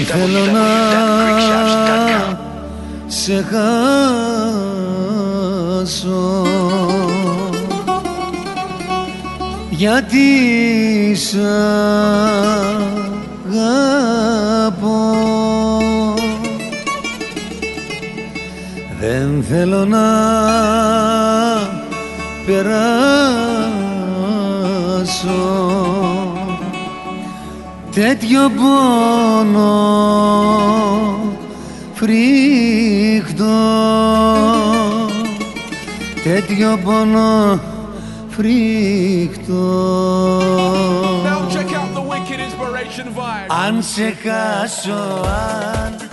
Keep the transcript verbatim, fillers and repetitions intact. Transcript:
θέλω να σε χάσω, γιατί σ' αγαπώ. Δεν θέλω να περάσω τέτοιο πόνο φρικτό, τέτοιο πόνο φρικτό. Αν σε χάσω, αν